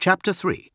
Chapter 3.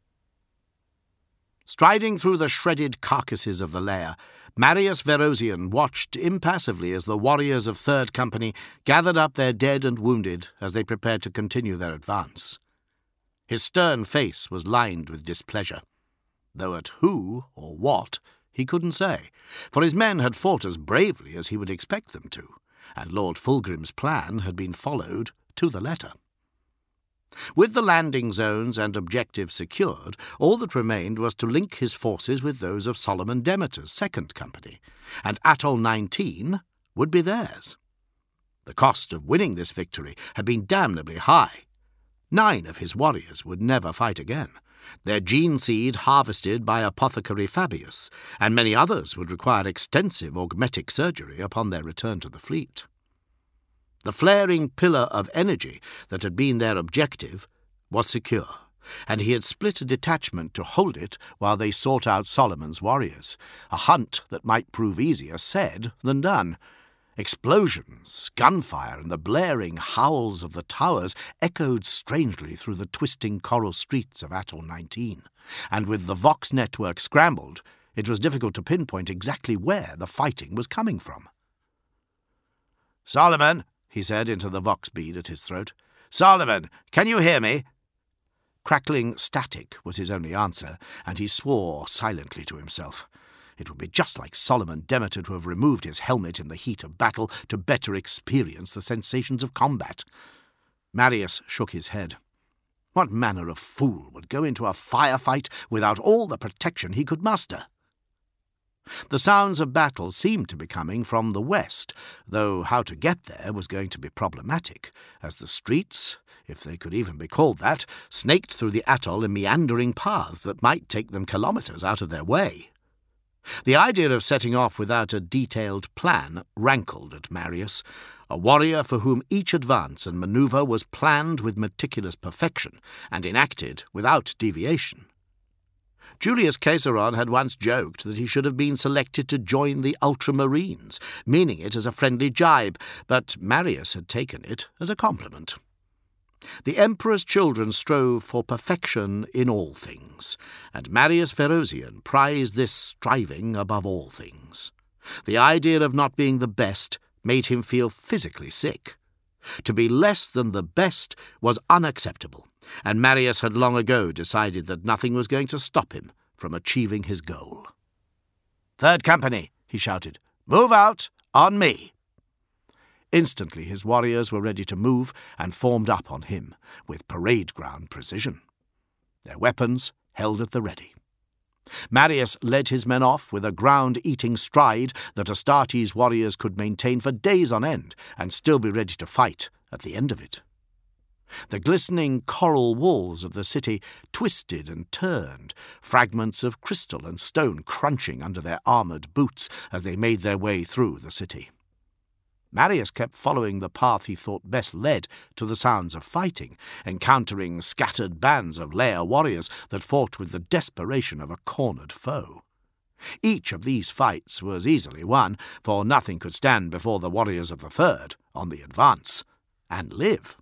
Striding through the shredded carcasses of the lair, Marius Verosian watched impassively as the warriors of 3rd Company gathered up their dead and wounded as they prepared to continue their advance. His stern face was lined with displeasure, though at who or what he couldn't say, for his men had fought as bravely as he would expect them to, and Lord Fulgrim's plan had been followed to the letter. With the landing zones and objectives secured, all that remained was to link his forces with those of Solomon Demeter's 2nd Company, and Atoll 19 would be theirs. The cost of winning this victory had been damnably high. 9 of his warriors would never fight again, their gene seed harvested by Apothecary Fabius, and many others would require extensive augmetic surgery upon their return to the fleet. The flaring pillar of energy that had been their objective was secure, and he had split a detachment to hold it while they sought out Solomon's warriors, a hunt that might prove easier said than done. Explosions, gunfire, and the blaring howls of the towers echoed strangely through the twisting coral streets of Atoll 19, and with the Vox network scrambled, it was difficult to pinpoint exactly where the fighting was coming from. "Solomon," he said into the Vox bead at his throat. "Solomon, can you hear me?" Crackling static was his only answer, and he swore silently to himself. It would be just like Solomon Demeter to have removed his helmet in the heat of battle to better experience the sensations of combat. Marius shook his head. What manner of fool would go into a firefight without all the protection he could muster? The sounds of battle seemed to be coming from the west, though how to get there was going to be problematic, as the streets, if they could even be called that, snaked through the atoll in meandering paths that might take them kilometres out of their way. The idea of setting off without a detailed plan rankled at Marius, a warrior for whom each advance and manoeuvre was planned with meticulous perfection and enacted without deviation. Julius Caesaron had once joked that he should have been selected to join the Ultramarines, meaning it as a friendly jibe, but Marius had taken it as a compliment. The Emperor's children strove for perfection in all things, and Marius Verosian prized this striving above all things. The idea of not being the best made him feel physically sick. To be less than the best was unacceptable, and Marius had long ago decided that nothing was going to stop him from achieving his goal. "3rd Company," he shouted, "move out on me." Instantly his warriors were ready to move and formed up on him with parade-ground precision, their weapons held at the ready. Marius led his men off with a ground-eating stride that Astartes' warriors could maintain for days on end and still be ready to fight at the end of it. The glistening coral walls of the city twisted and turned, fragments of crystal and stone crunching under their armoured boots as they made their way through the city. Marius kept following the path he thought best led to the sounds of fighting, encountering scattered bands of lair warriors that fought with the desperation of a cornered foe. Each of these fights was easily won, for nothing could stand before the warriors of the 3rd on the advance, and live.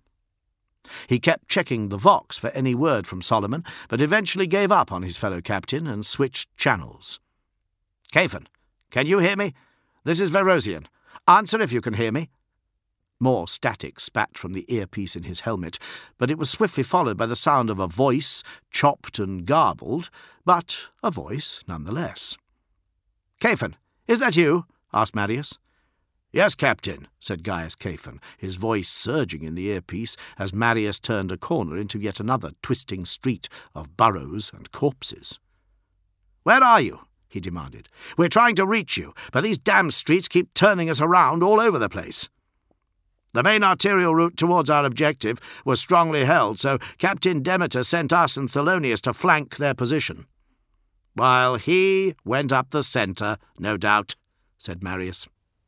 He kept checking the Vox for any word from Solomon, but eventually gave up on his fellow captain and switched channels. "Caphan, can you hear me? This is Verosian. Answer if you can hear me." More static spat from the earpiece in his helmet, but it was swiftly followed by the sound of a voice, chopped and garbled, but a voice nonetheless. "Caphan, is that you?" asked Marius. "Yes, Captain," said Gaius Caphan, his voice surging in the earpiece as Marius turned a corner into yet another twisting street of burrows and corpses. "Where are you?" he demanded. "We're trying to reach you, but these damned streets keep turning us around all over the place." "The main arterial route towards our objective was strongly held, so Captain Demeter sent us and Thelonius to flank their position." "While he went up the centre, no doubt," said Marius.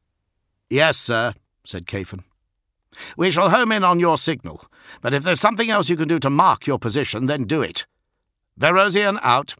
"Yes, sir," said Caphan. "We shall home in on your signal, but if there's something else you can do to mark your position, then do it. Verosian out."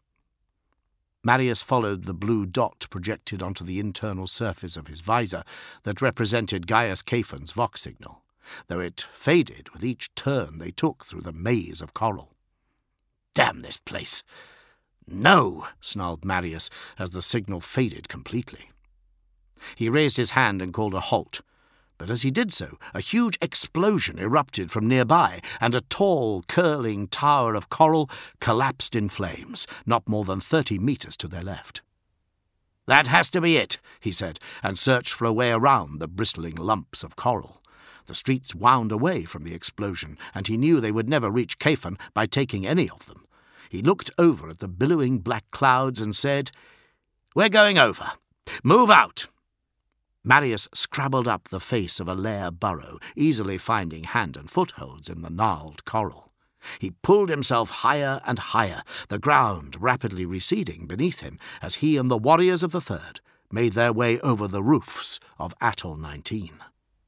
Marius followed the blue dot projected onto the internal surface of his visor that represented Gaius Caphan's Vox signal, though it faded with each turn they took through the maze of coral. Damn this place! No, snarled Marius as the signal faded completely. He raised his hand and called a halt, but as he did so, a huge explosion erupted from nearby, and a tall, curling tower of coral collapsed in flames, not more than 30 meters to their left. "That has to be it," he said, and searched for a way around the bristling lumps of coral. The streets wound away from the explosion, and he knew they would never reach Caphan by taking any of them. He looked over at the billowing black clouds and said, "We're going over. Move out." Marius scrabbled up the face of a lair burrow, easily finding hand and footholds in the gnarled coral. He pulled himself higher and higher, the ground rapidly receding beneath him as he and the warriors of the Third made their way over the roofs of Atoll 19.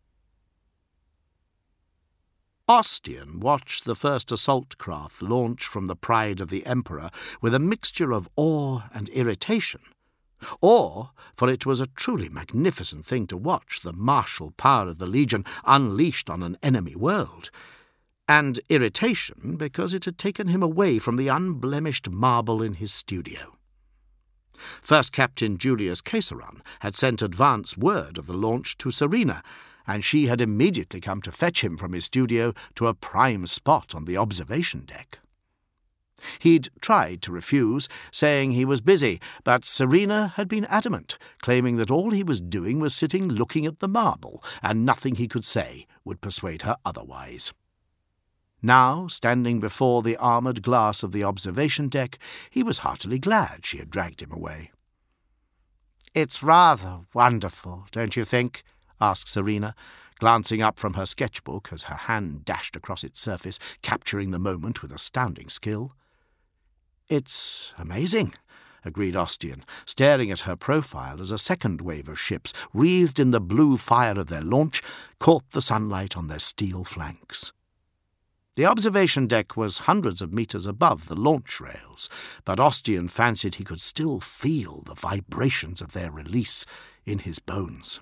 Ostian watched the first assault craft launch from the Pride of the Emperor with a mixture of awe and irritation. Awe, for it was a truly magnificent thing to watch the martial power of the Legion unleashed on an enemy world, and irritation because it had taken him away from the unblemished marble in his studio. First Captain Julius Caesarun had sent advance word of the launch to Serena, and she had immediately come to fetch him from his studio to a prime spot on the observation deck. He'd tried to refuse, saying he was busy, but Serena had been adamant, claiming that all he was doing was sitting looking at the marble, and nothing he could say would persuade her otherwise. Now, standing before the armoured glass of the observation deck, he was heartily glad she had dragged him away. "It's rather wonderful, don't you think?" asked Serena, glancing up from her sketchbook as her hand dashed across its surface, capturing the moment with astounding skill. "It's amazing," agreed Ostian, staring at her profile as a second wave of ships, wreathed in the blue fire of their launch, caught the sunlight on their steel flanks. The observation deck was hundreds of meters above the launch rails, but Ostian fancied he could still feel the vibrations of their release in his bones.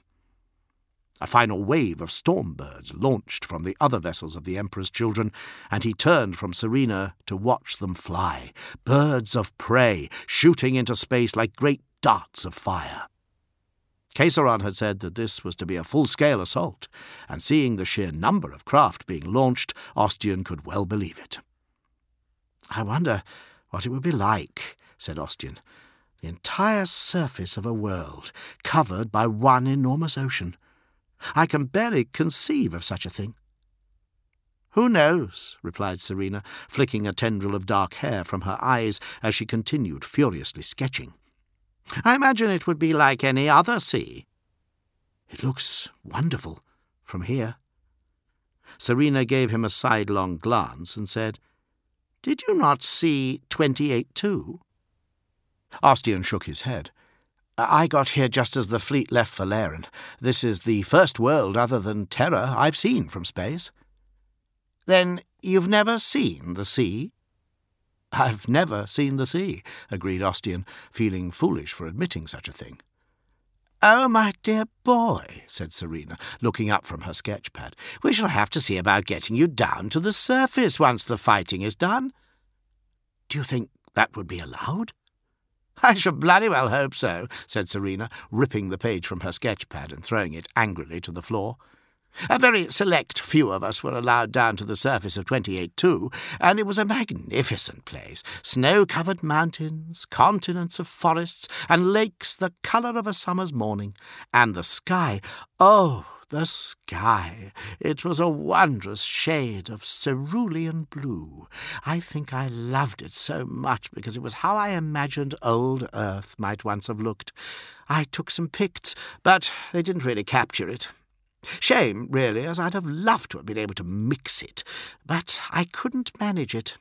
A final wave of storm birds launched from the other vessels of the Emperor's children, and he turned from Serena to watch them fly, birds of prey shooting into space like great darts of fire. Caesarun had said that this was to be a full-scale assault, and seeing the sheer number of craft being launched, Ostian could well believe it. "I wonder what it would be like," said Ostian. "The entire surface of a world covered by one enormous ocean. I can barely conceive of such a thing." "Who knows?" replied Serena, flicking a tendril of dark hair from her eyes as she continued furiously sketching. "I imagine it would be like any other sea." "It looks wonderful from here." Serena gave him a sidelong glance and said, "Did you not see 28 too?" Ostian shook his head. "I got here just as the fleet left for Laren. This is the first world other than Terra I've seen from space." "Then you've never seen the sea?" "I've never seen the sea," agreed Ostian, feeling foolish for admitting such a thing. "Oh, my dear boy," said Serena, looking up from her sketchpad, "we shall have to see about getting you down to the surface once the fighting is done." "Do you think that would be allowed?" "I should bloody well hope so," said Serena, ripping the page from her sketchpad and throwing it angrily to the floor. "A very select few of us were allowed down to the surface of 28 too, and it was a magnificent place. Snow-covered mountains, continents of forests, and lakes the colour of a summer's morning. And the sky, oh, the sky! It was a wondrous shade of cerulean blue. I think I loved it so much because it was how I imagined old Earth might once have looked. I took some pics, but they didn't really capture it. Shame, really, as I'd have loved to have been able to mix it, but I couldn't manage it."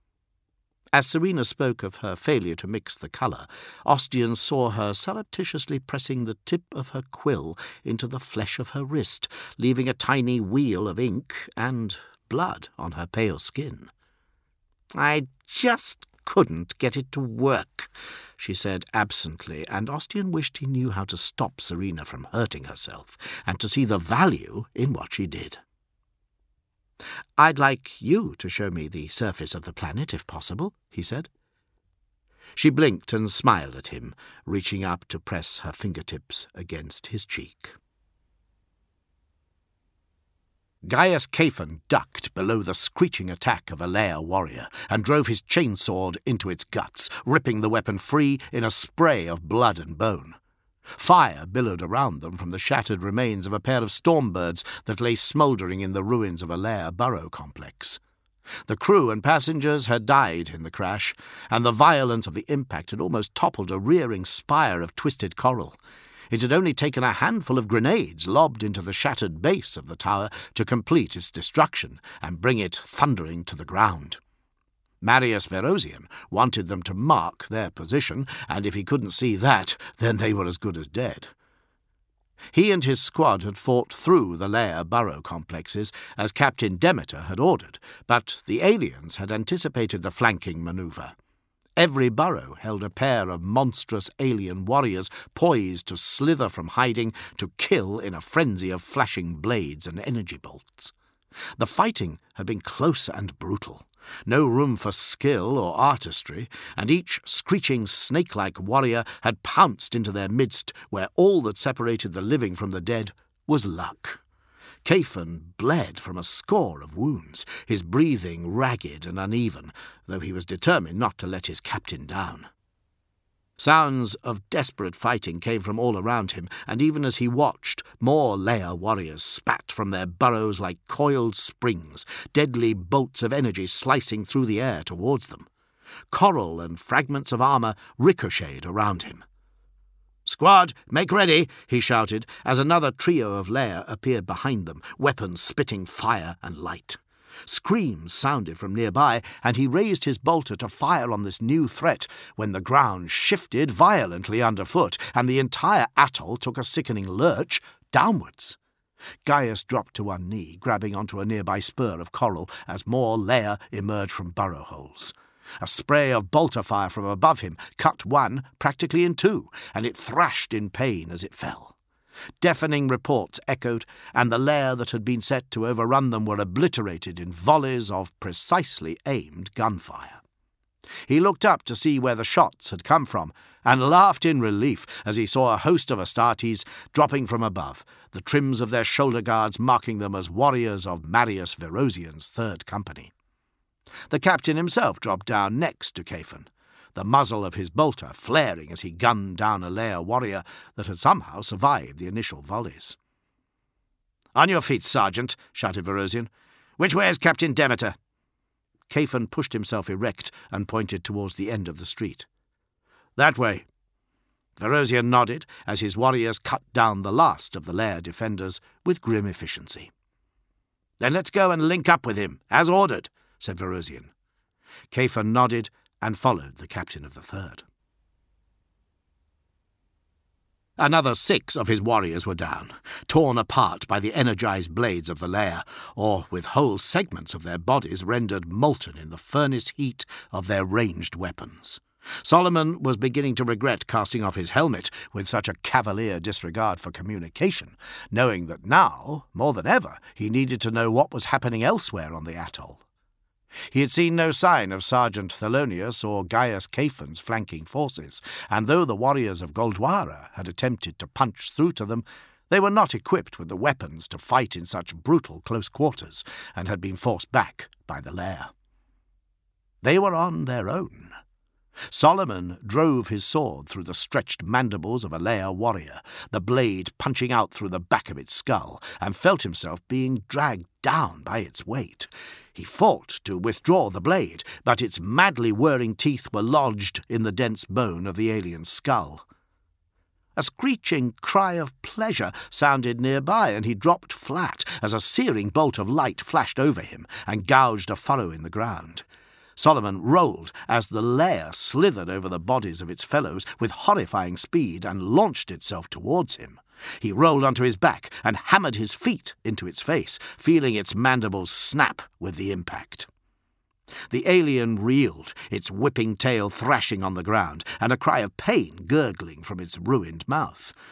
As Serena spoke of her failure to mix the colour, Ostian saw her surreptitiously pressing the tip of her quill into the flesh of her wrist, leaving a tiny wheal of ink and blood on her pale skin. "I just couldn't get it to work," she said absently, and Ostian wished he knew how to stop Serena from hurting herself and to see the value in what she did. "I'd like you to show me the surface of the planet, if possible," he said. She blinked and smiled at him, reaching up to press her fingertips against his cheek. Gaius Caphan ducked below the screeching attack of a Leia warrior and drove his chainsword into its guts, ripping the weapon free in a spray of blood and bone. Fire billowed around them from the shattered remains of a pair of stormbirds that lay smouldering in the ruins of a Leia burrow complex. The crew and passengers had died in the crash, and the violence of the impact had almost toppled a rearing spire of twisted coral. It had only taken a handful of grenades lobbed into the shattered base of the tower to complete its destruction and bring it thundering to the ground. Marius Verosian wanted them to mark their position, and if he couldn't see that, then they were as good as dead. He and his squad had fought through the Leia burrow complexes as Captain Demeter had ordered, but the aliens had anticipated the flanking maneuver. Every burrow held a pair of monstrous alien warriors poised to slither from hiding to kill in a frenzy of flashing blades and energy bolts. The fighting had been close and brutal. No room for skill or artistry, and each screeching snake-like warrior had pounced into their midst where all that separated the living from the dead was luck. Caphan bled from a score of wounds, his breathing ragged and uneven, though he was determined not to let his captain down. Sounds of desperate fighting came from all around him, and even as he watched, more Leia warriors spat from their burrows like coiled springs, deadly bolts of energy slicing through the air towards them. Coral and fragments of armour ricocheted around him. "Squad, make ready!" he shouted, as another trio of Leia appeared behind them, weapons spitting fire and light. Screams sounded from nearby, and he raised his bolter to fire on this new threat when the ground shifted violently underfoot, and the entire atoll took a sickening lurch downwards. Gaius dropped to one knee, grabbing onto a nearby spur of coral as more Leia emerged from burrow holes. A spray of bolter fire from above him cut one practically in two, and it thrashed in pain as it fell. Deafening reports echoed, and the Leia that had been set to overrun them were obliterated in volleys of precisely aimed gunfire. He looked up to see where the shots had come from, and laughed in relief as he saw a host of Astartes dropping from above, the trims of their shoulder guards marking them as warriors of Marius Verosian's third company. The captain himself dropped down next to Caphan, the muzzle of his bolter flaring as he gunned down a Leia warrior that had somehow survived the initial volleys. "On your feet, Sergeant," shouted Verosian. "Which way is Captain Demeter?" Caphan pushed himself erect and pointed towards the end of the street. "That way." Verosian nodded as his warriors cut down the last of the Leia defenders with grim efficiency. "Then let's go and link up with him, as ordered," said Verosian. Caphan nodded and followed the captain of the third. Another 6 of his warriors were down, torn apart by the energized blades of the Leia, or with whole segments of their bodies rendered molten in the furnace heat of their ranged weapons. Solomon was beginning to regret casting off his helmet with such a cavalier disregard for communication, knowing that now, more than ever, he needed to know what was happening elsewhere on the atoll. He had seen no sign of Sergeant Thelonious or Gaius Caphan's flanking forces, and though the warriors of Goldoara had attempted to punch through to them, they were not equipped with the weapons to fight in such brutal close quarters, and had been forced back by the Leia. They were on their own. Solomon drove his sword through the stretched mandibles of a Leia warrior, the blade punching out through the back of its skull, and felt himself being dragged down by its weight. He fought to withdraw the blade, but its madly whirring teeth were lodged in the dense bone of the alien's skull. A screeching cry of pleasure sounded nearby, and he dropped flat as a searing bolt of light flashed over him and gouged a furrow in the ground. Solomon rolled as the Leia slithered over the bodies of its fellows with horrifying speed and launched itself towards him. He rolled onto his back and hammered his feet into its face, feeling its mandibles snap with the impact. The alien reeled, its whipping tail thrashing on the ground, and a cry of pain gurgling from its ruined mouth.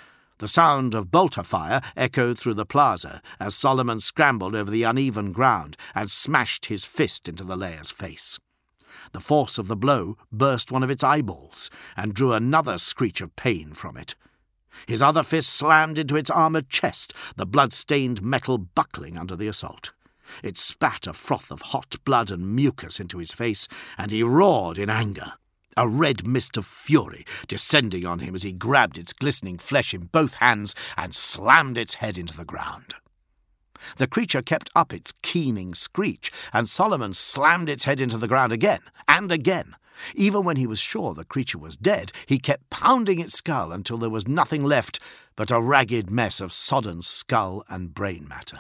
The sound of bolter fire echoed through the plaza as Solomon scrambled over the uneven ground and smashed his fist into the layer's face. The force of the blow burst one of its eyeballs and drew another screech of pain from it. His other fist slammed into its armoured chest, the blood-stained metal buckling under the assault. It spat a froth of hot blood and mucus into his face, and he roared in anger, a red mist of fury descending on him as he grabbed its glistening flesh in both hands and slammed its head into the ground. The creature kept up its keening screech, and Solomon slammed its head into the ground again and again. Even when he was sure the creature was dead, he kept pounding its skull until there was nothing left but a ragged mess of sodden skull and brain matter.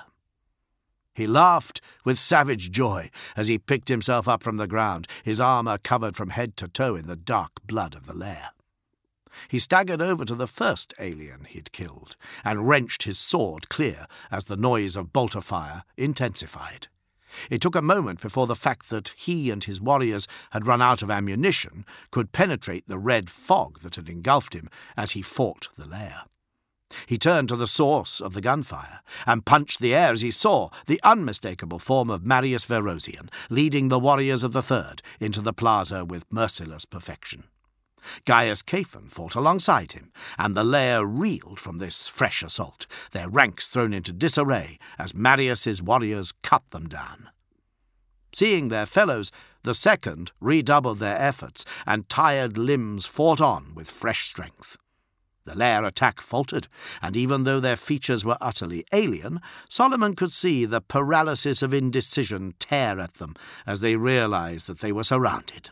He laughed with savage joy as he picked himself up from the ground, his armour covered from head to toe in the dark blood of the lair. He staggered over to the first alien he'd killed and wrenched his sword clear as the noise of bolter fire intensified. It took a moment before the fact that he and his warriors had run out of ammunition could penetrate the red fog that had engulfed him as he fought the lair. He turned to the source of the gunfire and punched the air as he saw the unmistakable form of Marius Verosian leading the warriors of the Third into the plaza with merciless perfection. Gaius Caphan fought alongside him, and the lair reeled from this fresh assault, their ranks thrown into disarray as Marius's warriors cut them down. Seeing their fellows, the Second redoubled their efforts, and tired limbs fought on with fresh strength. The lair attack faltered, and even though their features were utterly alien, Solomon could see the paralysis of indecision tear at them as they realized that they were surrounded.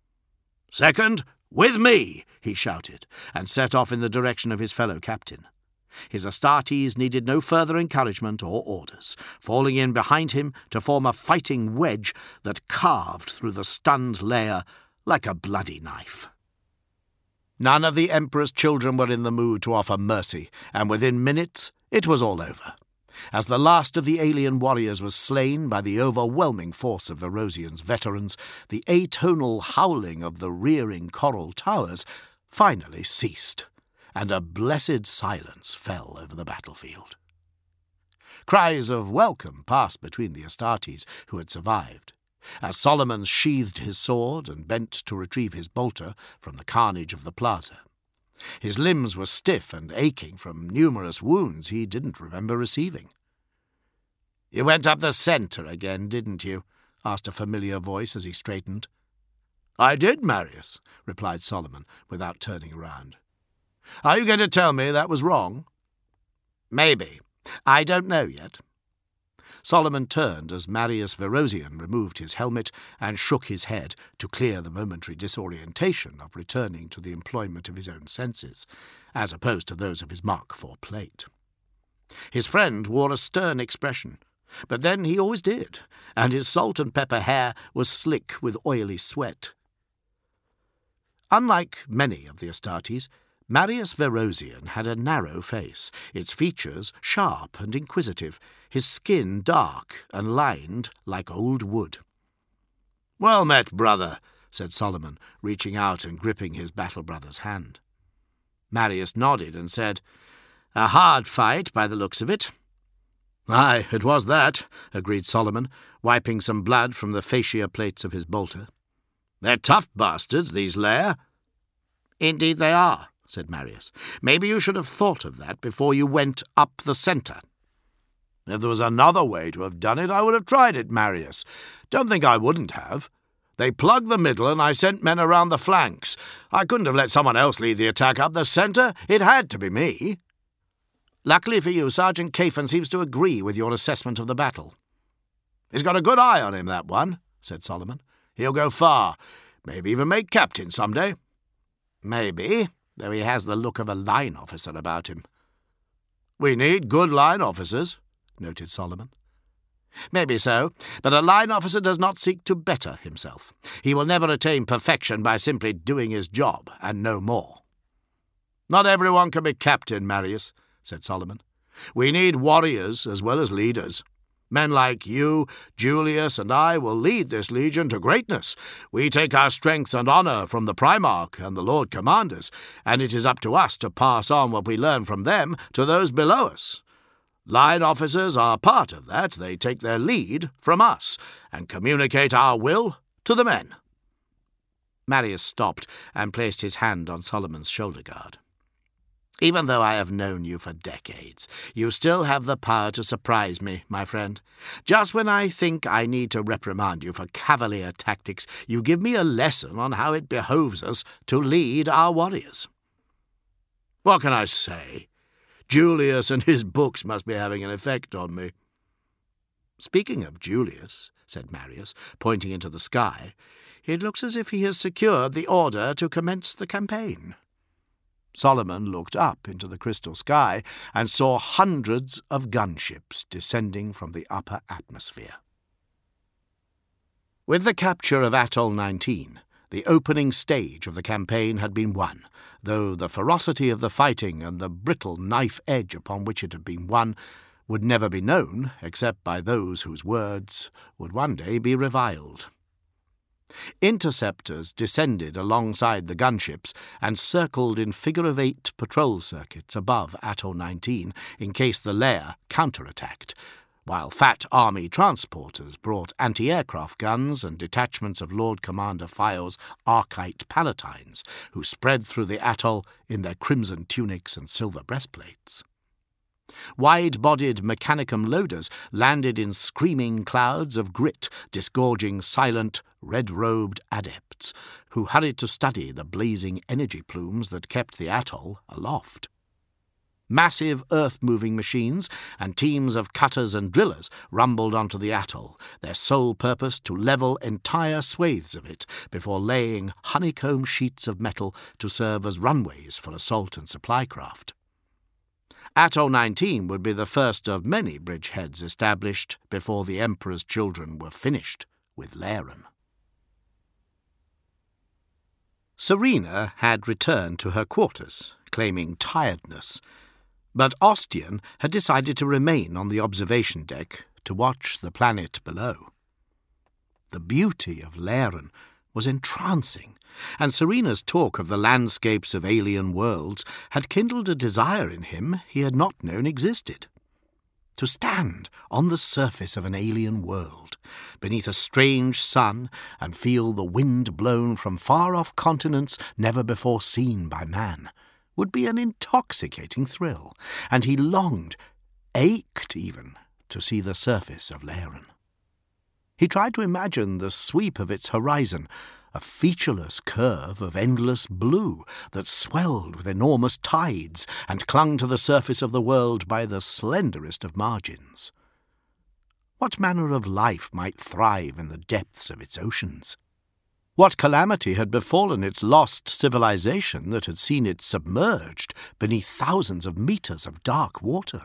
"Second, with me!" he shouted, and set off in the direction of his fellow captain. His Astartes needed no further encouragement or orders, falling in behind him to form a fighting wedge that carved through the stunned lair like a bloody knife. None of the Emperor's children were in the mood to offer mercy, and within minutes it was all over. As the last of the alien warriors was slain by the overwhelming force of Verosian's veterans, the atonal howling of the rearing coral towers finally ceased, and a blessed silence fell over the battlefield. Cries of welcome passed between the Astartes who had survived, as Solomon sheathed his sword and bent to retrieve his bolter from the carnage of the plaza. His limbs were stiff and aching from numerous wounds he didn't remember receiving. "You went up the centre again, didn't you?" asked a familiar voice as he straightened. "I did, Marius," replied Solomon, without turning around. "Are you going to tell me that was wrong?" "Maybe. I don't know yet." Solomon turned as Marius Verosian removed his helmet and shook his head to clear the momentary disorientation of returning to the employment of his own senses, as opposed to those of his Mark IV plate. His friend wore a stern expression, but then he always did, and his salt and pepper hair was slick with oily sweat. Unlike many of the Astartes, Marius Verosian had a narrow face, its features sharp and inquisitive, his skin dark and lined like old wood. "Well met, brother," said Solomon, reaching out and gripping his battle-brother's hand. Marius nodded and said, "A hard fight by the looks of it." "Aye, it was that," agreed Solomon, wiping some blood from the fascia plates of his bolter. "They're tough bastards, these lair." "Indeed they are," said Marius. "Maybe you should have thought of that before you went up the centre." "If there was another way to have done it, I would have tried it, Marius. Don't think I wouldn't have. They plugged the middle and I sent men around the flanks. I couldn't have let someone else lead the attack up the centre. It had to be me." "Luckily for you, Sergeant Caphan seems to agree with your assessment of the battle." "He's got a good eye on him, that one," said Solomon. "He'll go far, maybe even make captain some day." "Maybe, though he has the look of a line officer about him." "We need good line officers," noted Solomon. "Maybe so, but a line officer does not seek to better himself. He will never attain perfection by simply doing his job, and no more." "Not everyone can be captain, Marius," said Solomon. "We need warriors as well as leaders. Men like you, Julius, and I will lead this legion to greatness. We take our strength and honour from the Primarch and the Lord Commanders, and it is up to us to pass on what we learn from them to those below us. Line officers are part of that. They take their lead from us and communicate our will to the men." Marius stopped and placed his hand on Solomon's shoulder guard. "Even though I have known you for decades, you still have the power to surprise me, my friend. Just when I think I need to reprimand you for cavalier tactics, you give me a lesson on how it behoves us to lead our warriors." "What can I say? Julius and his books must be having an effect on me." "Speaking of Julius," said Marius, pointing into the sky, "it looks as if he has secured the order to commence the campaign." Solomon looked up into the crystal sky and saw hundreds of gunships descending from the upper atmosphere. With the capture of Atoll 19, the opening stage of the campaign had been won, though the ferocity of the fighting and the brittle knife edge upon which it had been won would never be known except by those whose words would one day be reviled. Interceptors descended alongside the gunships and circled in figure-of-8 patrol circuits above Atoll 19 in case the lair counterattacked, while fat army transporters brought anti-aircraft guns and detachments of Lord Commander File's Archite Palatines, who spread through the atoll in their crimson tunics and silver breastplates. Wide-bodied Mechanicum loaders landed in screaming clouds of grit, disgorging silent, red-robed adepts, who hurried to study the blazing energy plumes that kept the atoll aloft. Massive earth-moving machines and teams of cutters and drillers rumbled onto the atoll, their sole purpose to level entire swathes of it before laying honeycomb sheets of metal to serve as runways for assault and supply craft. Atoll 19 would be the first of many bridgeheads established before the Emperor's children were finished with Laren. Serena had returned to her quarters, claiming tiredness, but Ostian had decided to remain on the observation deck to watch the planet below. The beauty of Laren was entrancing, and Serena's talk of the landscapes of alien worlds had kindled a desire in him he had not known existed. To stand on the surface of an alien world, beneath a strange sun, and feel the wind blown from far-off continents never before seen by man, would be an intoxicating thrill, and he longed, ached even, to see the surface of Laren. He tried to imagine the sweep of its horizon, a featureless curve of endless blue that swelled with enormous tides and clung to the surface of the world by the slenderest of margins. What manner of life might thrive in the depths of its oceans? What calamity had befallen its lost civilization that had seen it submerged beneath thousands of meters of dark water?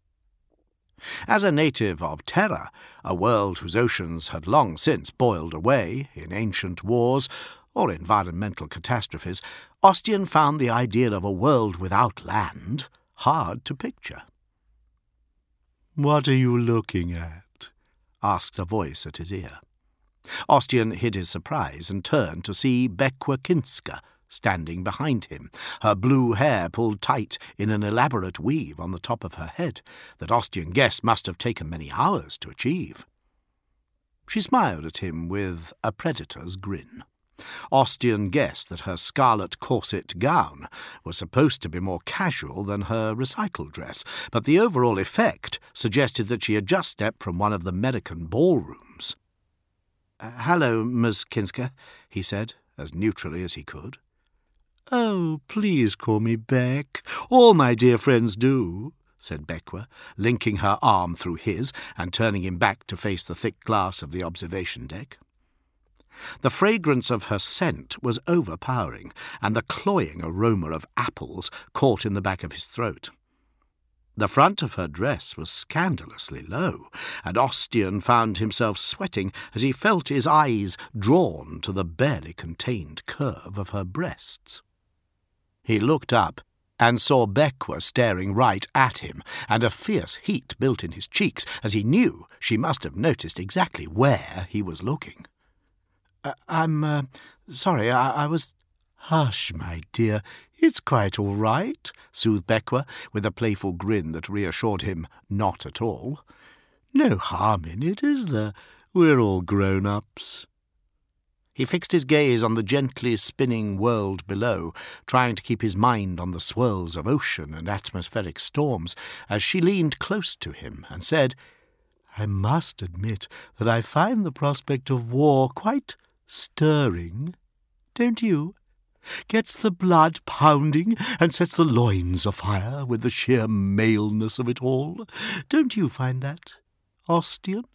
As a native of Terra, a world whose oceans had long since boiled away in ancient wars or environmental catastrophes, Ostian found the idea of a world without land hard to picture. "What are you looking at?" asked a voice at his ear. Ostian hid his surprise and turned to see Bekwa Kinska standing behind him, her blue hair pulled tight in an elaborate weave on the top of her head that Ostian guessed must have taken many hours to achieve. She smiled at him with a predator's grin. Ostian guessed that her scarlet corset gown was supposed to be more casual than her recital dress, but the overall effect suggested that she had just stepped from one of the American ballrooms. "Hello, Ms. Kinska," he said, as neutrally as he could. "Oh, please call me Beck. All my dear friends do," said Bekwa, linking her arm through his and turning him back to face the thick glass of the observation deck. The fragrance of her scent was overpowering, and the cloying aroma of apples caught in the back of his throat. The front of her dress was scandalously low, and Ostian found himself sweating as he felt his eyes drawn to the barely contained curve of her breasts. He looked up and saw Beckwith staring right at him, and a fierce heat built in his cheeks as he knew she must have noticed exactly where he was looking. I'm sorry, I was—" "Hush, my dear, it's quite all right," soothed Beckwith, with a playful grin that reassured him not at all. "No harm in it, is there? We're all grown-ups." He fixed his gaze on the gently spinning world below, trying to keep his mind on the swirls of ocean and atmospheric storms, as she leaned close to him and said, "I must admit that I find the prospect of war quite stirring. Don't you? Gets the blood pounding and sets the loins afire with the sheer maleness of it all. Don't you find that, Ostian?"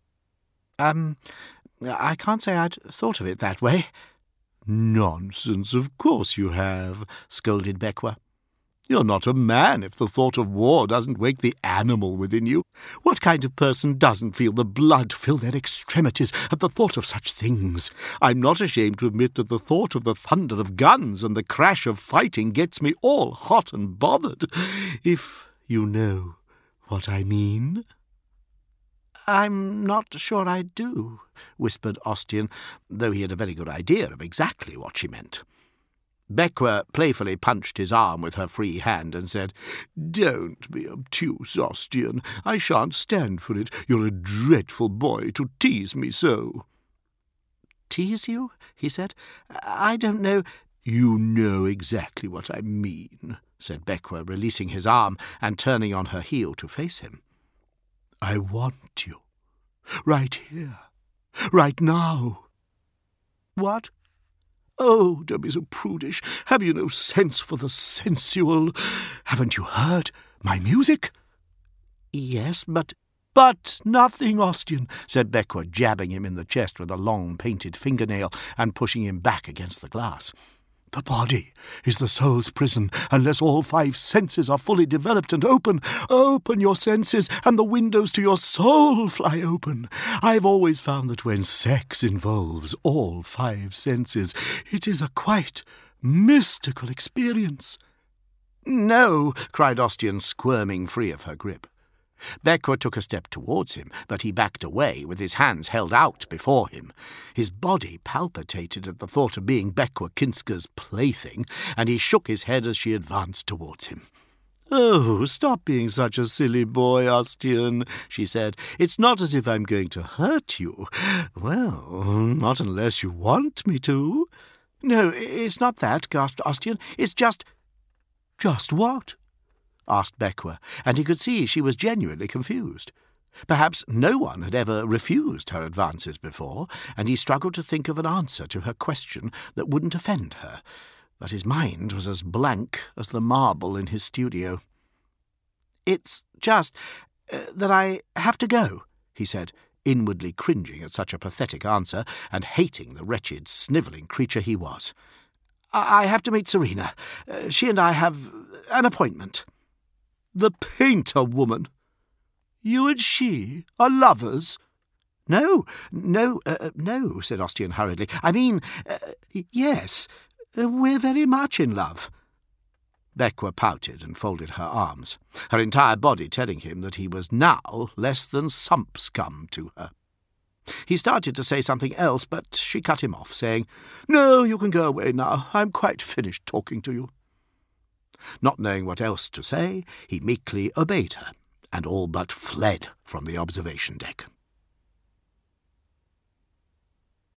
I can't say I'd thought of it that way." "Nonsense, of course you have," scolded Beckwith. "You're not a man if the thought of war doesn't wake the animal within you. What kind of person doesn't feel the blood fill their extremities at the thought of such things? I'm not ashamed to admit that the thought of the thunder of guns and the crash of fighting gets me all hot and bothered, if you know what I mean." "I'm not sure I do," whispered Ostian, though he had a very good idea of exactly what she meant. Beckwith playfully punched his arm with her free hand and said, "Don't be obtuse, Ostian. I shan't stand for it. You're a dreadful boy to tease me so." "Tease you?" he said. "I don't know—" "You know exactly what I mean," said Beckwith, releasing his arm and turning on her heel to face him. "I want you. Right here. Right now." "What?" "Oh, don't be so prudish. Have you no sense for the sensual? Haven't you heard my music?" "Yes, but—" "But nothing, Ostian," said Beckwith, jabbing him in the chest with a long painted fingernail and pushing him back against the glass. "The body is the soul's prison unless all 5 senses are fully developed and open. Open your senses, and the windows to your soul fly open. I've always found that when sex involves all 5 senses, it is a quite mystical experience." "No," cried Ostian, squirming free of her grip. Beckwith took a step towards him, but he backed away with his hands held out before him. His body palpitated at the thought of being Beckwith Kinska's plaything, and he shook his head as she advanced towards him. "Oh, stop being such a silly boy, Ostian," she said. "It's not as if I'm going to hurt you. Well, not unless you want me to." "No, it's not that," gasped Ostian. "It's just—" "Just what?" asked Beckwith, and he could see she was genuinely confused. Perhaps no one had ever refused her advances before, and he struggled to think of an answer to her question that wouldn't offend her, but his mind was as blank as the marble in his studio. "It's just that I have to go," he said, inwardly cringing at such a pathetic answer and hating the wretched, snivelling creature he was. "I have to meet Serena. She and I have an appointment." "The painter woman? You and she are lovers?" No, said Ostian hurriedly. "I mean, yes, we're very much in love." Beckwith pouted and folded her arms, her entire body telling him that he was now less than sump scum to her. He started to say something else, but she cut him off, saying, "No, you can go away now. I'm quite finished talking to you." Not knowing what else to say, he meekly obeyed her, and all but fled from the observation deck.